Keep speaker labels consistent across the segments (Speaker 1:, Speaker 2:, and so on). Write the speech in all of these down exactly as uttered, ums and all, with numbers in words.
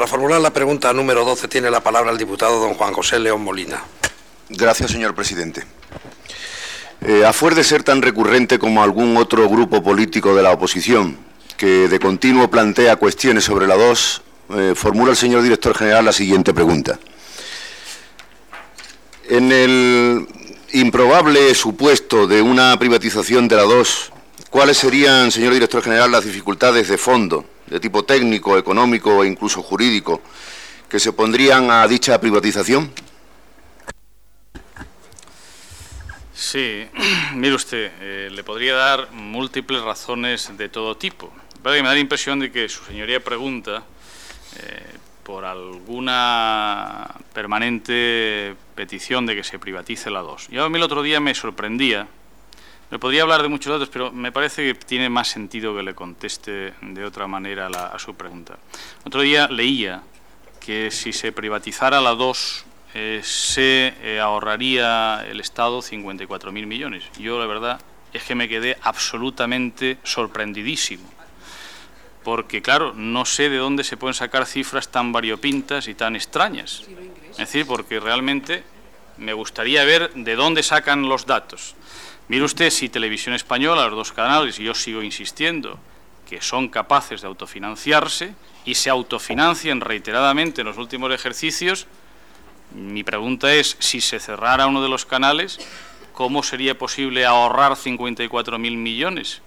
Speaker 1: Para formular la pregunta número doce tiene la palabra el diputado don Juan José León Molina.
Speaker 2: Gracias, señor presidente. Eh, a fuer de ser tan recurrente como algún otro grupo político de la oposición, que de continuo plantea cuestiones sobre la dos, eh, formula el señor director general la siguiente pregunta. En el improbable supuesto de una privatización de la dos, ¿cuáles serían, señor director general, las dificultades de fondo, de tipo técnico, económico e incluso jurídico, que se opondrían a dicha privatización?
Speaker 3: Sí, mire usted, eh, le podría dar múltiples razones de todo tipo. Pero me da la impresión de que su señoría pregunta eh, por alguna permanente petición de que se privatice la dos. Yo a mí el otro día me sorprendía. Le podría hablar de muchos datos, pero me parece que tiene más sentido que le conteste de otra manera la, a su pregunta. Otro día leía que si se privatizara la dos, eh, se eh, ahorraría el Estado cincuenta y cuatro mil millones. Yo, la verdad, es que me quedé absolutamente sorprendidísimo. Porque, claro, no sé de dónde se pueden sacar cifras tan variopintas y tan extrañas. Es decir, porque realmente me gustaría ver de dónde sacan los datos. Mire usted si Televisión Española, los dos canales, y yo sigo insistiendo, que son capaces de autofinanciarse y se autofinancian reiteradamente en los últimos ejercicios, mi pregunta es, si se cerrara uno de los canales, ¿cómo sería posible ahorrar cincuenta y cuatro mil millones?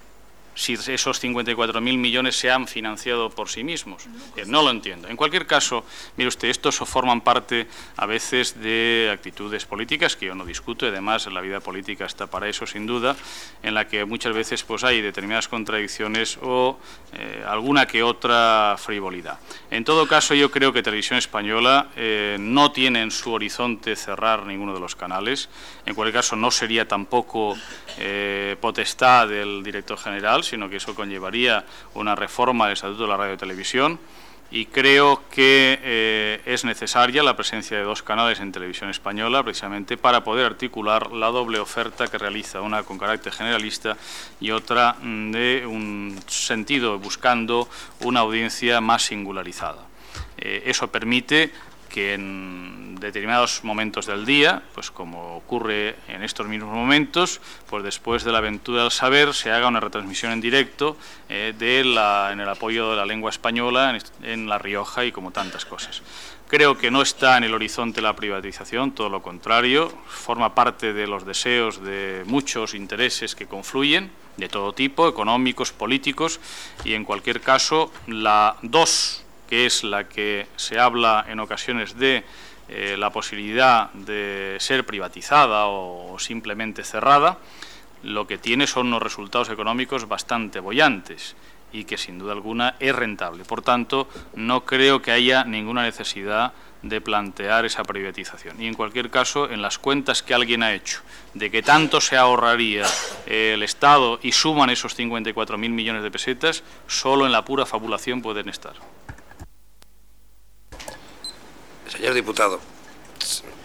Speaker 3: Si esos cincuenta y cuatro mil millones se han financiado por sí mismos. Eh, no lo entiendo. En cualquier caso, mire usted, estos forman parte a veces de actitudes políticas que yo no discuto, y además la vida política está para eso, sin duda, en la que muchas veces pues hay determinadas contradicciones o eh, alguna que otra frivolidad. En todo caso, yo creo que Televisión Española eh, no tiene en su horizonte cerrar ninguno de los canales. En cualquier caso, no sería tampoco eh, potestad del director general, sino que eso conllevaría una reforma del Estatuto de la Radio y Televisión, y creo que eh, es necesaria la presencia de dos canales en Televisión Española, precisamente para poder articular la doble oferta que realiza, una con carácter generalista y otra de un sentido buscando una audiencia más singularizada. Eh, eso permite que en determinados momentos del día, pues como ocurre en estos mismos momentos, pues después de la aventura del saber se haga una retransmisión en directo eh, de la, en el apoyo de la lengua española en, en La Rioja y como tantas cosas. Creo que no está en el horizonte la privatización, todo lo contrario, forma parte de los deseos de muchos intereses que confluyen, de todo tipo, económicos, políticos, y en cualquier caso la dos, que es la que se habla en ocasiones de eh, la posibilidad de ser privatizada o simplemente cerrada, lo que tiene son unos resultados económicos bastante bollantes y que sin duda alguna es rentable. Por tanto, no creo que haya ninguna necesidad de plantear esa privatización. Y en cualquier caso, en las cuentas que alguien ha hecho de que tanto se ahorraría eh, el Estado y suman esos cincuenta y cuatro mil millones de pesetas, solo en la pura fabulación pueden estar.
Speaker 1: Señor diputado,